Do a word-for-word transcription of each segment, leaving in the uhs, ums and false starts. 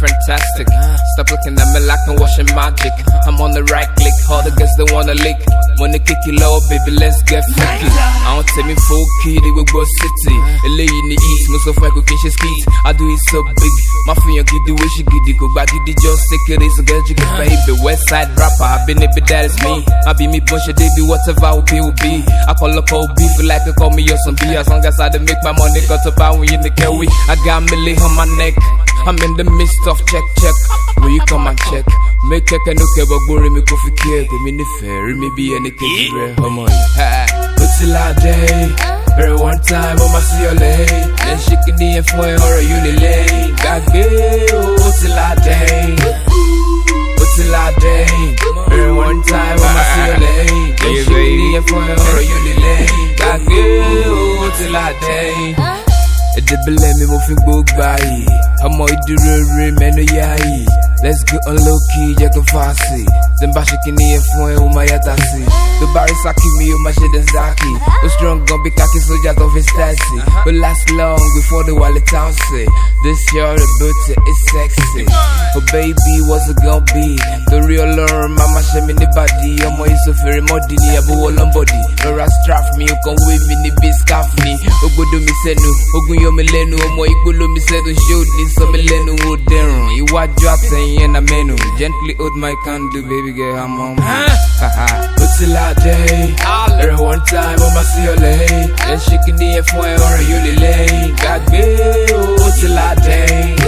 fantastic. Stop looking at me like I'm watching magic. I'm on the right click, all the girls they wanna lick. Wanna kick you low, baby, let's get freaky. I don't tell me full kid, we go city. A lady in the east, most of my cooking she skeet. I do it so big. My friend get the way she get it, go back to the just take it, so girl, you can baby. West side rapper, I been it, but that is me. I be me bunch of they be whatever I will be, will be. I call a cold beef, like to call me your some B. As long as I make my money, got to buy when you in the carry. I got Millie on my neck. I'm in the midst of check, check. Will you come and check? Make a can okay, but go me coffee cake. Give me the ferry, maybe any cake. Come on, but till I day. Every one time, I'ma see your lay. Then she can be a foil or a unilay. Got gay, oh, till I day. But till I day. Every one time, I'ma see your lay. Then she can be a foil or a unilay. Got gay, oh, till I day. A double let me move book by. I'm all do re man, yeah. Let's get on low key, you can fast see. Then bash it in the phone, oh my yatasi. The bar is saki me, oh my shit and zaki. The strong gun be khaki soldiers of his taxi. But last long before the wallet town say. This year the booty is sexy. Oh baby, what's it gonna be? The real lure, mama show me the body. I'm always so very muddy, I be all on body. No ras strap me, you can wave me, the beast scarf me. Oh go do me say no, oh go yo me lenu, oh my go me say don't show this, so me lenu, oh deron. You watch drop saying in a menu. Gently hold my candle, baby girl, I'm on. But till I day, every one time I'ma see your lay. Then she can be a foil or a unilay. Got gay, oh, till I day.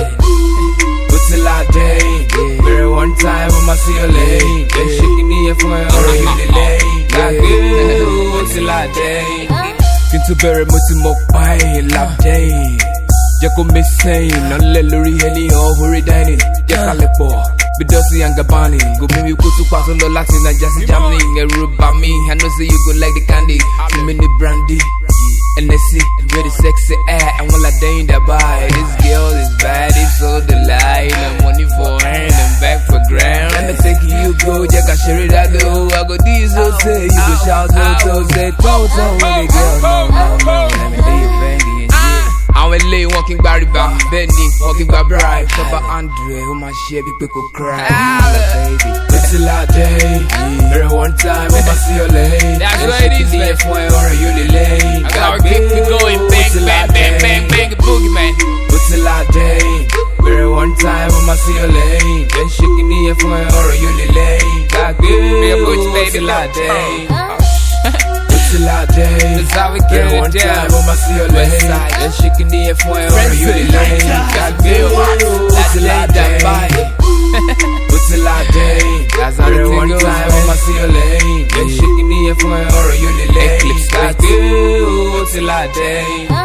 But till I day, every one time I'ma see your lay. Then she can be a foil or a unilay. Got gay, oh, till I day. Kintu berry muti mokpai lap day. Jacko missing, non lellery henny or hurry dining. Jacalepo, Bidosi and Gabani. Go maybe go to pass on the Latin and just jamming a rub by me. I know say you go like the candy. Too many brandy. And they see very sexy air. And while I day in the bar, this girl is bad, it's so delight. No money for hand and back for ground. Let me take you go, Jack, I share it, I do. I go these so say, you go shout out, so say, Toto, with the girl. No, no, no, let me be a bangy. I'm a lay walking by river, Benny, walking by bride. Cover Andre, who my share, people could cry. Baby, it's till I day. Every one time, I'ma see your lay. That's what it is, man. Or a unilay. I gotta keep me going, bang, bang, bang, bang, bang, boogie, man. But till I day. Every one time, I'ma see your lay. Then she can be a foil or a unilay. Got good, till I day. Till I day. That's how we get it one down. time, I'ma see your leg. Then she can be a foil or you the lane. Got good, till I day. Till I day. That's how the one thing goes, time, man. I'ma see your leg. Then she can be a foil or you the lane. Got good, till I day.